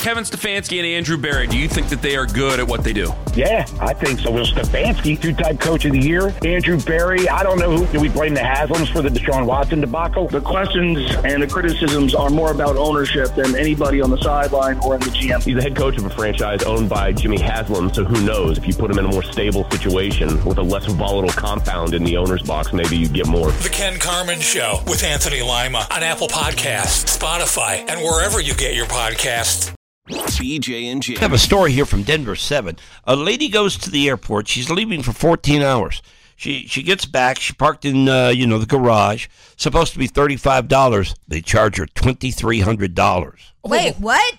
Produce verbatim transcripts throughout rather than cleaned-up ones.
Kevin Stefanski and Andrew Berry, do you think that they are good at what they do? Yeah, I think so. Will Stefanski, two-time coach of the year. Andrew Berry, I don't know who. Do we blame the Haslams for the Deshaun Watson debacle? The questions and the criticisms are more about ownership than anybody on the sideline or in the G M. He's the head coach of a franchise owned by Jimmy Haslam, so who knows? If you put him in a more stable situation with a less volatile compound in the owner's box, maybe you get more. The Ken Carman Show with Anthony Lima on Apple Podcasts, Spotify, and wherever you get your podcasts. B J and J. I have a story here from Denver seven. A lady goes to the airport. She's leaving for fourteen hours. She she gets back. She parked in uh, you know the garage. Supposed to be thirty-five dollars. They charge her twenty-three hundred dollars. Wait, what?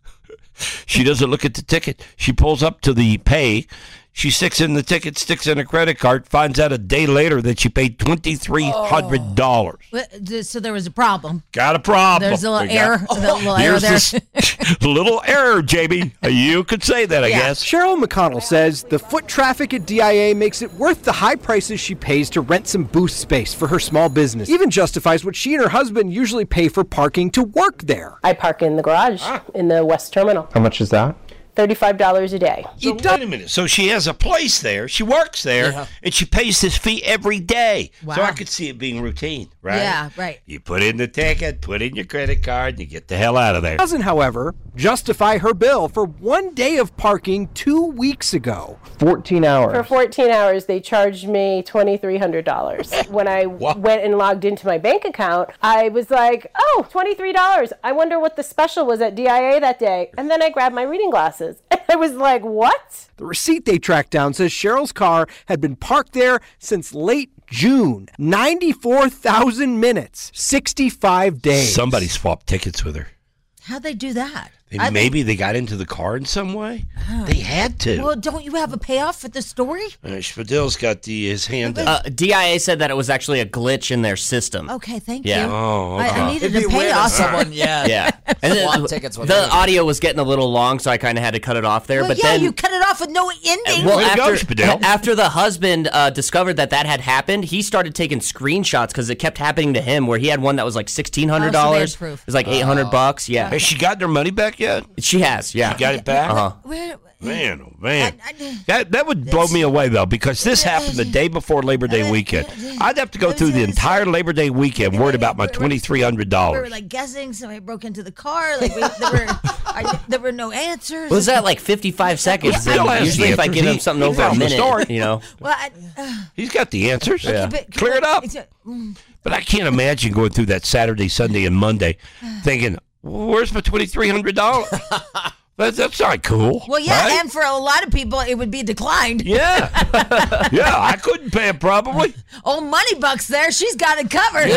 She doesn't look at the ticket. She pulls up to the pay. She sticks in the ticket, sticks in a credit card, finds out a day later that she paid twenty-three hundred dollars. Oh. So there was a problem. Got a problem. There's a little We error. got- a little error there. Here's this little error, Jamie. You could say that, I Yeah. guess. Cheryl McConnell says the foot traffic at D I A makes it worth the high prices she pays to rent some booth space for her small business. Even justifies what she and her husband usually pay for parking to work there. I park in the garage in the West Terminal. How much is that? thirty-five dollars a day. So wait a minute. So she has a place there. She works there, Yeah. and she pays this fee every day. So Wow. I could see it being routine, right? Yeah, right. You put in the ticket, put in your credit card, and you get the hell out of there. Doesn't, however, justify her bill for one day of parking two weeks ago. fourteen hours. For fourteen hours, they charged me twenty-three hundred dollars. When I What? went and logged into my bank account, I was like, oh, twenty-three dollars. I wonder what the special was at D I A that day. And then I grabbed my reading glasses. And I was like, what? The receipt they tracked down says Cheryl's car had been parked there since late June. ninety-four thousand minutes, sixty-five days. Somebody swapped tickets with her. How'd they do that? They- I maybe they got into the car in some way. They had to. Well, don't you have a payoff for the story? Uh, Spadill's got the his hand up. Uh, D I A said that it was actually a glitch in their system. Okay, thank Yeah. you. Oh, I, okay. I needed It'd a be weird if payoff. someone, yeah, Yeah. And then swap tickets with the her. audio was getting a little long, so I kind of had to cut it off there. Well, but yeah, then you cut it off with no ending. Well, Way to go, after, Spadil. after the husband uh, discovered that that had happened, he started taking screenshots because it kept happening to him. Where he had one that was like sixteen hundred Oh, dollars. so they had proof. It was like eight hundred bucks. Yeah, Has she gotten her money back yet? she has. Yeah, Got it back? Uh-huh. Where, Man, oh man. I- I- that that would blow me away, though, because this happened the day before Labor Day weekend. I'd have to go through the entire Labor Day weekend worried about my twenty-three hundred we dollars. were like guessing. Somebody broke into the car. Like we, there were, I, there were no answers. Was that like fifty-five seconds? Bill has Usually, the if I answers. give him He- something he over a found the minute, story. you know. Well, I, uh, He's got the answers. Yeah. but- Clear it up. it's a- mm. But I can't imagine going through that Saturday, Sunday, and Monday thinking, where's my twenty-three hundred dollars? That, that's not cool. Well, yeah, right? and for a lot of people, it would be declined. Yeah. Yeah, I couldn't pay it probably. Old Money Bucks there, she's got it covered.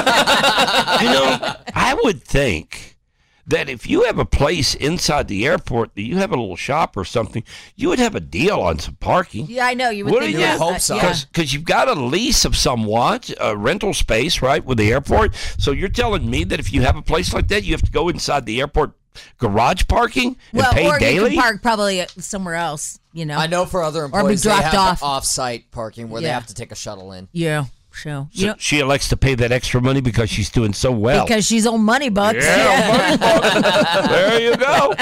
You know, I would think that if you have a place inside the airport that you have a little shop or something, you would have a deal on some parking. Yeah, I know. You would What think do you that, hope uh, so? yeah. Because you've got a lease of somewhat, a rental space, right, with the airport. So you're telling me that if you have a place like that, you have to go inside the airport garage parking and Well, pay or daily? you can park probably at somewhere else, you know. I know for other Or be employees, they dropped have off. off-site parking where they Yeah. have to take a shuttle in. Yeah, sure. You So know, she elects to pay that extra money because she's doing so well. because she's Old Money Bucks. yeah, money bucks. There you go.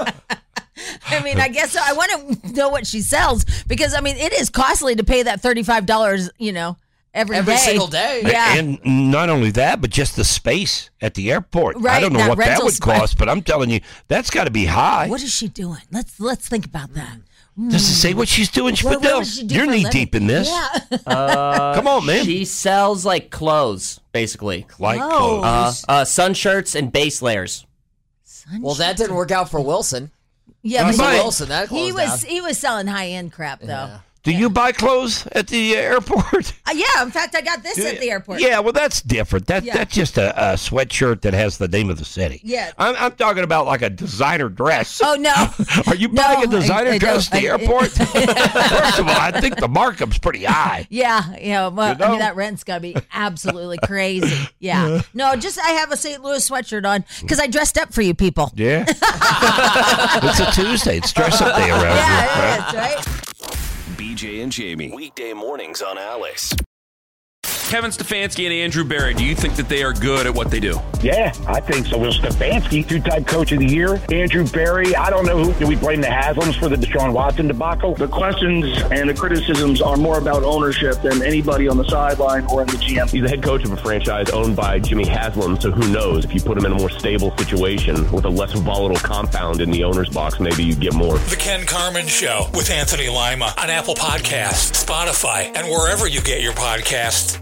I mean, I guess so. I want to know what she sells because, I mean, it is costly to pay that thirty-five dollars, you know, every, Every day. single day. Yeah. And not only that, but just the space at the airport. I Right, don't know that what that rental would spot. cost, but I'm telling you, that's got to be high. What is she doing? Let's let's think about that. Does it say what she's doing, What- what Spadil? does she do You're for a knee living? deep in this. Yeah. Uh, Come on, man. She sells like clothes, basically. Like Clothes. clothes. Uh, uh, sun shirts and base layers. Well, that didn't work out for Wilson. Yeah, Russell but he, Wilson, that he closed was down. he was selling high end crap though. Yeah. Do you buy clothes at the airport? Uh, yeah, in fact, I got this at the airport. Yeah, well, that's different. That Yeah. That's just a, a sweatshirt that has the name of the city. Yeah. I'm, I'm talking about like a designer dress. Oh no. Are you No, buying a designer I- I dress at the don't. I- airport? First of all, I think the markup's pretty high. Yeah, yeah. Well, You I know? mean, that rent's got to be absolutely crazy. Yeah. No, just I have a Saint Louis sweatshirt on because I dressed up for you people. Yeah. It's a Tuesday. It's dress up day around here. Yeah, it is, right? B J and Jamie. Weekday mornings on Alice. Kevin Stefanski and Andrew Berry, do you think that they are good at what they do? Yeah, I think so. Will Stefanski, two-time coach of the year. Andrew Berry, I don't know who. Do we blame the Haslams for the Deshaun Watson debacle? The questions and the criticisms are more about ownership than anybody on the sideline or in the G M. He's the head coach of a franchise owned by Jimmy Haslam, so who knows? If you put him in a more stable situation with a less volatile compound in the owner's box, maybe you get more. The Ken Carman Show with Anthony Lima on Apple Podcasts, Spotify, and wherever you get your podcasts.